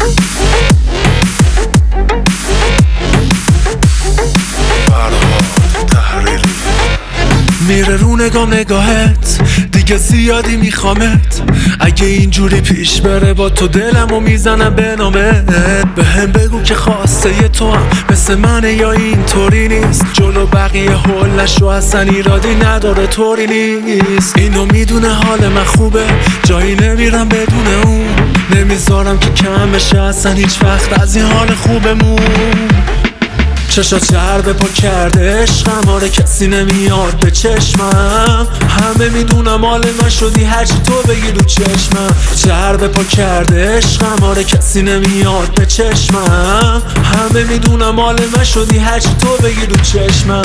میره رو نگاهت دیگه زیادی میخوامت. اگه اینجوری پیش بره با تو دلمو میزنم به نامت. به هم بگو که خواسته ی تو هم مثل منه یا اینطوری نیست. جلو بقیه حلش و اصلا ایرادی نداره طوری نیست. اینو میدونه حال من خوبه جایی نمیرم بدون اون. نمیذارم که کم بشه اصلا هیچ وقت از این حال خوبمون. چشات چرب پا کرده عشقم آره کسی نمیاد به چشمم. همه میدونم حال من شدی هرچی تو بگی رو چشمم. چرب پا کرده عشقم آره کسی نمیاد به چشمم. همه میدونم حال من شدی هرچی تو بگی رو چشمم.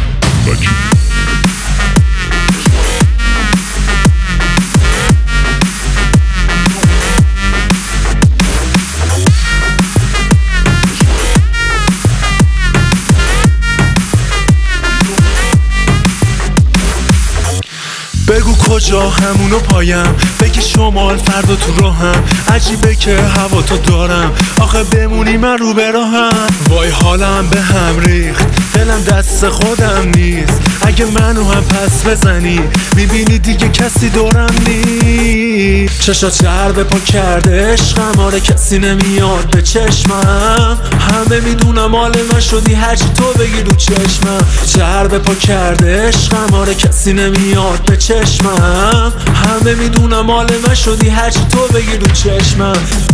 بگو کجا همونو پایم، بگی شمال فردا تو راهم. عجیبه که هوا تو دارم آخه بمونی من رو براهم. وای حالم به هم ریخت دلم دست خودم نیست. اگه منو هم پس بزنی میبینی دیگه کسی دورم نیست. چشات چرب پا کرده عشقم آره کسی نمیاد به چشمم. همه میدونم حال من شدی هرچی تو بگی رو چشمم. چرب پا کرده عشقم آره کسی نمیاد به چشمم. همه میدونم حال من شدی هرچی تو بگی رو چشمم.